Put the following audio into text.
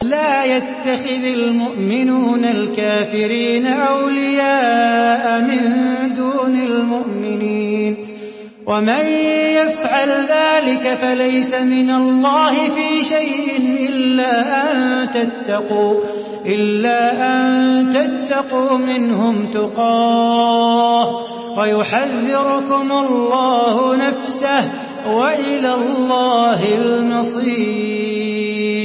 لا يتخذ المؤمنون الكافرين أولياء من دون المؤمنين ومن يفعل ذلك فليس من الله في شيء إلا أن تتقوا منهم تقاه ويحذركم الله نفسه وإلى الله المصير.